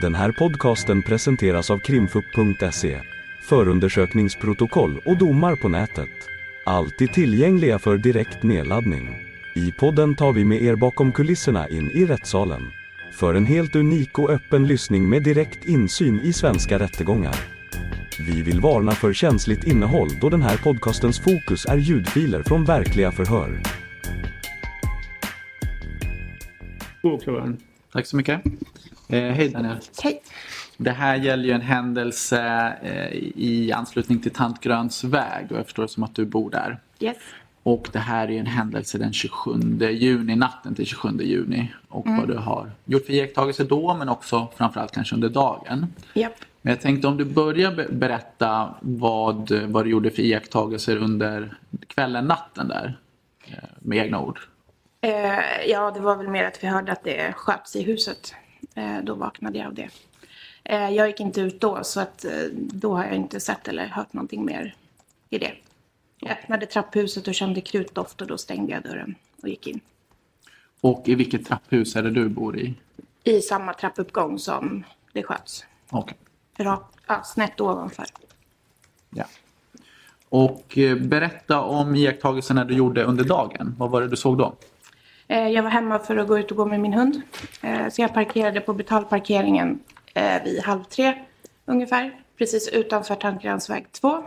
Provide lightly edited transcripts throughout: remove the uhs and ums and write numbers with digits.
Den här podcasten presenteras av krimfup.se. Förundersökningsprotokoll och domar på nätet. Alltid tillgängliga för direkt nedladdning. I podden tar vi med er bakom kulisserna in i rättssalen. För en helt unik och öppen lyssning med direkt insyn i svenska rättegångar. Vi vill varna för känsligt innehåll då den här podcastens fokus är ljudfiler från verkliga förhör. Tack så mycket. Hej Daniel. Hej. Det här gäller ju en händelse i anslutning till Tantgröns väg och jag förstår det som att du bor där. Yes. Och det här är ju en händelse den 27 juni, natten till 27 juni. Och vad du har gjort för iakttagelse då, men också framförallt kanske under dagen. Japp. Men jag tänkte om du börjar berätta vad du gjorde för iakttagelser under kvällen, natten där. Med egna ord. Ja, det var väl mer att vi hörde att det sköts i huset. Då vaknade jag av det. Jag gick inte ut då, så att då har jag inte sett eller hört någonting mer i det. Jag öppnade trapphuset och kände krutdoft och då stängde jag dörren och gick in. Och i vilket trapphus är det du bor i? I samma trappuppgång som det sköts. Okej. Snett ovanför. Ja. Och berätta om iakttagelserna du gjorde under dagen. Vad var det du såg då? Jag var hemma för att gå ut och gå med min hund. Så jag parkerade på betalparkeringen vid 2:30 ungefär. Precis utanför Tantgröns väg 2.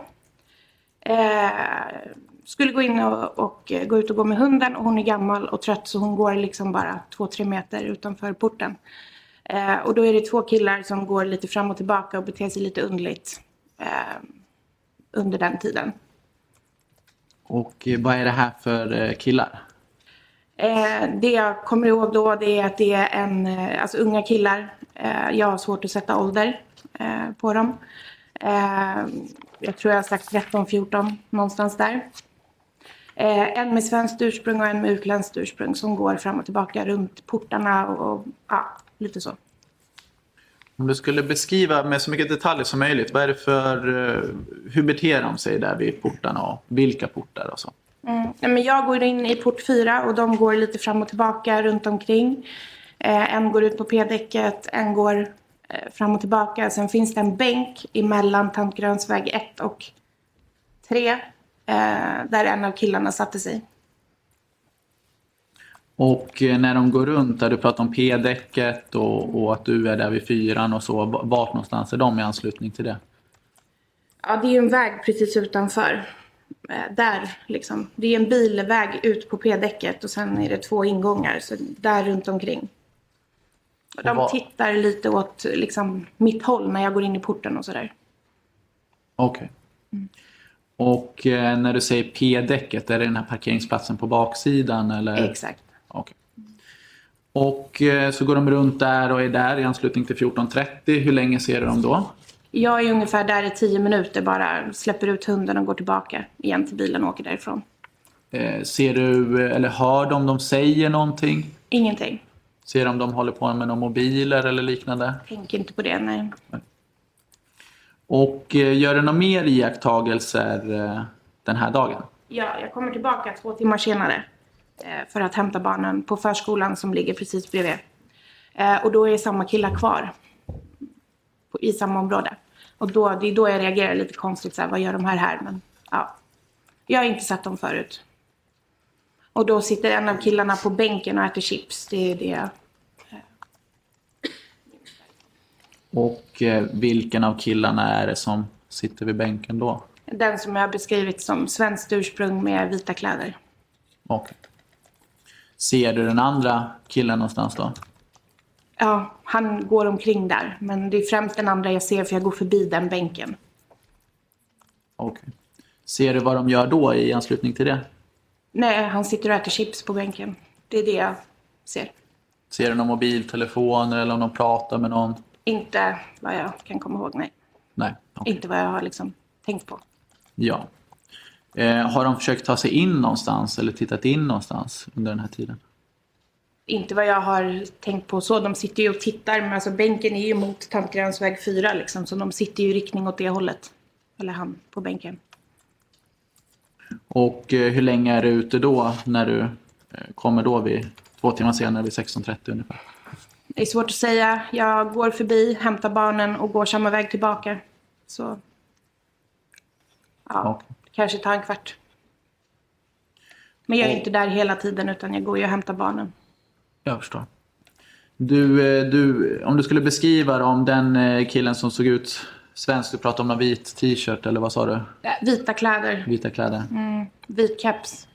Skulle gå in och gå ut och gå med hunden. Och hon är gammal och trött så hon går liksom bara 2-3 meter utanför porten. Och då är det 2 killar som går lite fram och tillbaka och beter sig lite underligt under den tiden. Och vad är det här för killar? Det jag kommer ihåg då det är att det är alltså unga killar. Jag har svårt att sätta ålder på dem. Jag tror jag har sagt 13-14 någonstans där. En med svenskt ursprung och en med utländskt ursprung som går fram och tillbaka runt portarna och lite så. Om du skulle beskriva med så mycket detaljer som möjligt, vad är det för, hur beter de sig där vid portarna och vilka portar och så? Men jag går in i port 4 och de går lite fram och tillbaka runt omkring. En går ut på P-däcket, en går fram och tillbaka. Sen finns det en bänk emellan Tantgröns väg 1 och 3 där en av killarna satte sig. Och när de går runt, där du pratar om P-däcket och att du är där vid 4 och så, vart någonstans är de i anslutning till det? Ja, det är ju en väg precis utanför. Där liksom. Det är en bilväg ut på P-däcket och sen är det 2 ingångar. Så där runt omkring. Och de tittar lite åt liksom, mitt håll när jag går in i porten och sådär. Okej. Och när du säger P-däcket, är det den här parkeringsplatsen på baksidan? Eller? Exakt. Okej. Och så går de runt där och är där i anslutning till 14:30. Hur länge ser du dem då? Jag är ungefär där i 10 minuter, bara släpper ut hunden och går tillbaka igen till bilen och åker därifrån. Ser du, eller hör de säger någonting? Ingenting. Ser de håller på med några mobiler eller liknande? Tänker inte på det, nej. Och gör du några mer iakttagelser den här dagen? Ja, jag kommer tillbaka 2 timmar senare för att hämta barnen på förskolan som ligger precis bredvid. Och då är samma killar kvar i samma område. Och det är då jag reagerar lite konstigt. Så här, vad gör de här? Men ja, jag har inte sett dem förut. Och då sitter en av killarna på bänken och äter chips. Det är det. Och vilken av killarna är det som sitter vid bänken då? Den som jag har beskrivit som svenskt ursprung med vita kläder. Okej. Ser du den andra killen någonstans då? Ja, han går omkring där. Men det är främst den andra jag ser för jag går förbi den bänken. Okej. Ser du vad de gör då i anslutning till det? Nej, han sitter och äter chips på bänken. Det är det jag ser. Ser du någon mobiltelefon eller om de pratar med någon? Inte vad jag kan komma ihåg, nej. Nej. Okay. Inte vad jag har liksom tänkt på. Ja. Har de försökt ta sig in någonstans eller tittat in någonstans under den här tiden? Inte vad jag har tänkt på så. De sitter ju och tittar, men alltså bänken är ju mot Tantgröns väg 4 liksom. Så de sitter ju i riktning åt det hållet. Eller han på bänken. Och hur länge är du ute då när du kommer då vid 2 timmar senare vid 16:30 ungefär? Det är svårt att säga. Jag går förbi, hämtar barnen och går samma väg tillbaka. Så ja, kanske tar en kvart. Men jag är inte där hela tiden utan jag går ju och hämtar barnen. Jag förstår. Du, om du skulle beskriva om den killen som såg ut svensk, du pratade om en vit t-shirt eller vad sa du? Vita kläder. Vita kläder. Vit keps.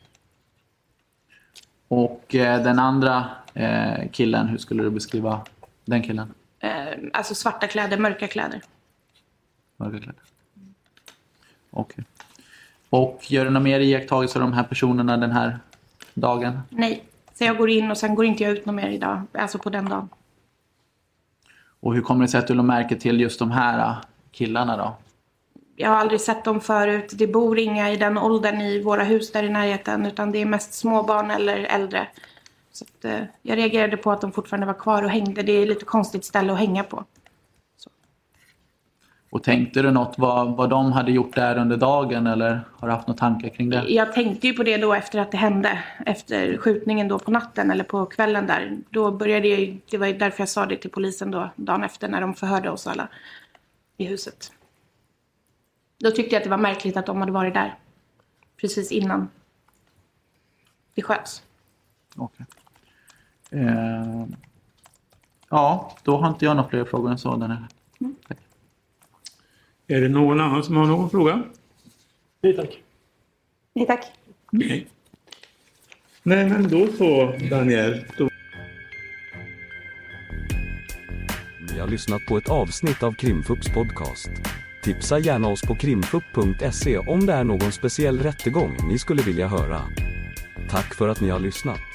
Och den andra killen, hur skulle du beskriva den killen? Alltså svarta kläder, mörka kläder. Mörka kläder. Okej. Och gör du några mer iakttagelser av de här personerna den här dagen? Nej, så jag går in och sen går inte jag ut någon mer idag. Alltså på den dagen. Och hur kommer det sig att du lade märke till just de här killarna då? Jag har aldrig sett dem förut. Det bor inga i den åldern i våra hus där i närheten. Utan det är mest småbarn eller äldre. Så att, jag reagerade på att de fortfarande var kvar och hängde. Det är ett lite konstigt ställe att hänga på. Så. Och tänkte du något vad de hade gjort där under dagen? Eller har du haft några tankar kring det? Jag tänkte ju på det då efter att det hände. Efter skjutningen då på natten eller på kvällen där. Då började jag, det var därför jag sa det till polisen då. Dagen efter när de förhörde oss alla i huset. Då tyckte jag att det var märkligt att de hade varit där. Precis innan det sköts. Okej. Ja, då har inte jag några fler frågor än sådana. Tack. Är det någon annan som har någon fråga? Nej tack. Nej tack. Nej. Nej, men då så, Daniel. Ni har lyssnat på ett avsnitt av Krimfupps podcast. Tipsa gärna oss på krimfupp.se om det är någon speciell rättegång ni skulle vilja höra. Tack för att ni har lyssnat.